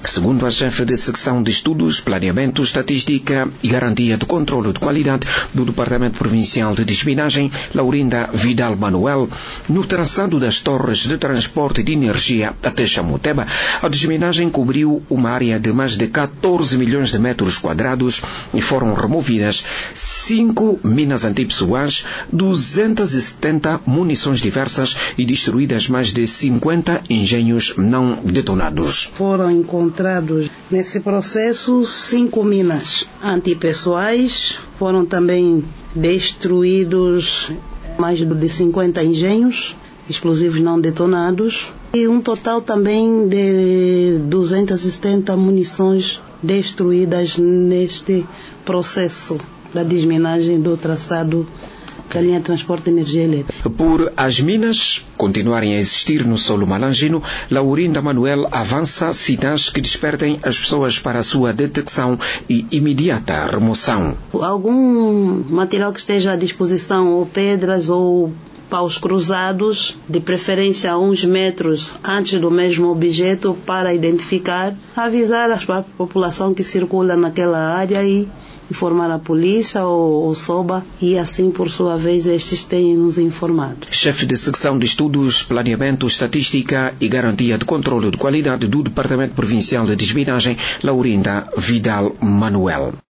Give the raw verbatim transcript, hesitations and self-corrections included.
Segundo a chefe de secção de Estudos, Planeamento, Estatística e Garantia de Controlo de Qualidade do Departamento Provincial de Desminagem, Laurinda Vidal Manuel, no traçado das torres de transporte de energia até Chamuteba, a desminagem cobriu uma área de mais de catorze milhões de metros quadrados e foram removidas cinco minas antipessoais, duzentas e setenta munições diversas e destruídas mais de cinquenta engenhos não detonados. Foram encontrados nesse processo cinco minas antipessoais, foram também destruídos mais de cinquenta engenhos explosivos não detonados e um total também de duzentas e setenta munições destruídas neste processo da desminagem do traçado da linha de transporte de energia elétrica. Por as minas continuarem a existir no solo malangino, Laurinda Manuel avança sinais que despertem as pessoas para a sua detecção e imediata remoção. Algum material que esteja à disposição, ou pedras ou paus cruzados, de preferência a uns metros antes do mesmo objeto, para identificar, avisar a população que circula naquela área e informar a polícia ou o SOBA, e assim, por sua vez, estes têm nos informado. Chefe de secção de Estudos, Planeamento, Estatística e Garantia de Controlo de Qualidade do Departamento Provincial de Desminagem, Laurinda Vidal Manuel.